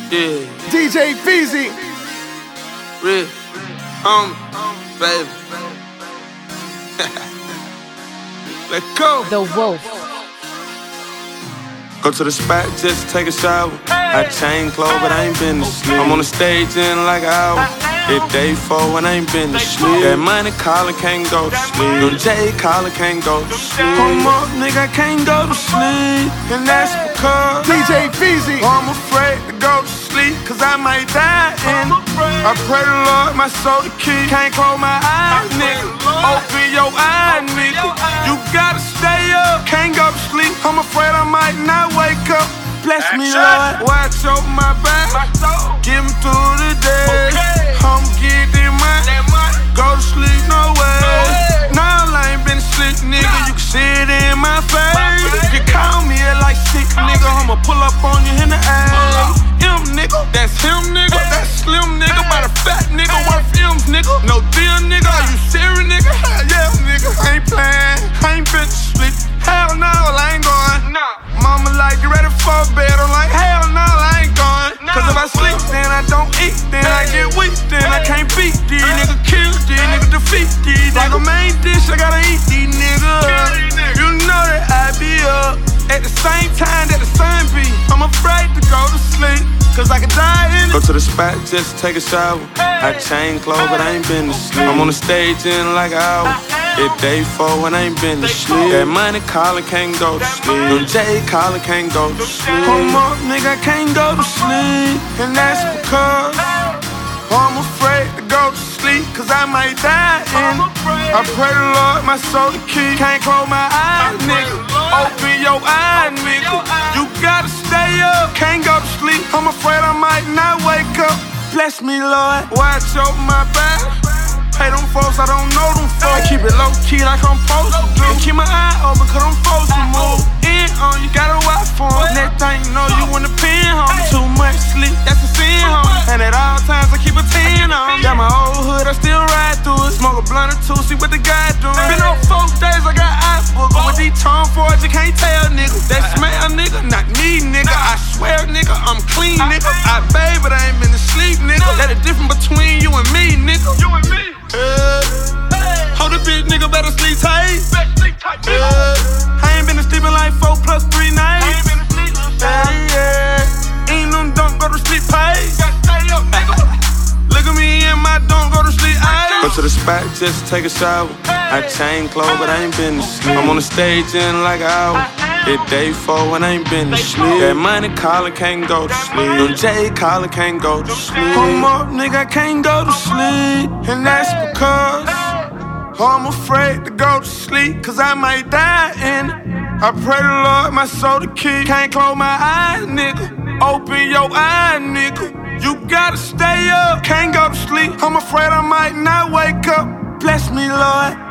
Yeah. DJ Feezy. Real. Baby. Let's go. The Wolf. Go to the spot, just take a shower. I change clothes, but I ain't been to sleep. I'm on the stage in like an hour. It's day 4 and I ain't been to sleep. That money calling, can't go to sleep. No J calling, can't go to sleep. Come up, nigga, I can't go to sleep. And that's because DJ Feezy. I'm afraid to go to sleep, cause I might die in it. I pray the Lord my soul to keep. Can't close my eyes, nigga. Open your eyes, nigga. You gotta stay up, can't go to sleep. I'm afraid I might not wake up. Bless me, Lord. Watch over my back. Get me through the day. I'm getting money. Go to sleep, no way. No, I ain't been asleep, nigga. You can see it in my face. You call me at like 6, nigga. I'ma pull up on you in the ass. Him, nigga. That's him, nigga. That's slim, nigga. By the fat nigga. Worth M's, nigga. No deal, nigga. Are you serious, nigga? Hell yeah, nigga. I ain't playing. I ain't been to sleep. Hell no, I ain't going. Mama like, you ready for bed? I'm like, hell no, I ain't going. Cause if I sleep, then I don't eat. Then I get weak, then I can't beat these niggas. Kill these niggas, defeat these niggas. Like a main dish, I gotta eat these niggas. You know that I be up at the same time that the sun be. I'm afraid to go to sleep, cause I could die in it. Go to the spot, just take a shower. I change clothes, but I ain't been to sleep. I'm on the stage in like an hour. It's day 4 and I ain't been to sleep. That money calling, can't go to sleep. No J calling, can't go to sleep. Come up, nigga, I can't go to sleep. And that's because I'm afraid to go to sleep, cause I might die in it. I pray the Lord my soul to keep. Can't close my eyes, nigga. Open your eyes, nigga. You gotta stay up, can't go to sleep. I'm afraid I might not wake up. Bless me, Lord. Watch over my back. Hey, them folks, I don't know them folks. I keep it low-key like I'm supposed to do. Keep my eye open, cause I'm supposed to move. In on, you gotta watch for them. Next thing you know, you in the pen, homie. Too much sleep, that's a sin, homie. And at all times, I keep a 10 on. Got my old hood, I still ride through it. Smoke a blunt or two, see what the guy doing. Been on 4 days, I got eye booger. With these Tom Fords, you can't tell, nigga. They smell, nigga, not me, nigga. I swear, nigga, I'm clean, nigga. I bathe, but I ain't been to sleep, nigga. That the difference between you and me, nigga. You and me. Hold a bitch, nigga, better sleep tight. I ain't been to sleep in like 4 + 3 nights. Ain't no don't go to sleep pace. Look at me in my don't go to sleep eyes. Go to the spot, just take a shower. I change clothes, but I ain't been to sleep. I'm on the stage in like an hour. It's day 4 and I ain't been to sleep. That money calling, can't go to sleep. No J calling, can't go to sleep. Come up, nigga, I can't go to sleep. And that's because I'm afraid to go to sleep, cause I might die in it. I pray the Lord my soul to keep. Can't close my eyes, nigga. Open your eyes, nigga. You gotta stay up, can't go to sleep. I'm afraid I might not wake up. Bless me, Lord.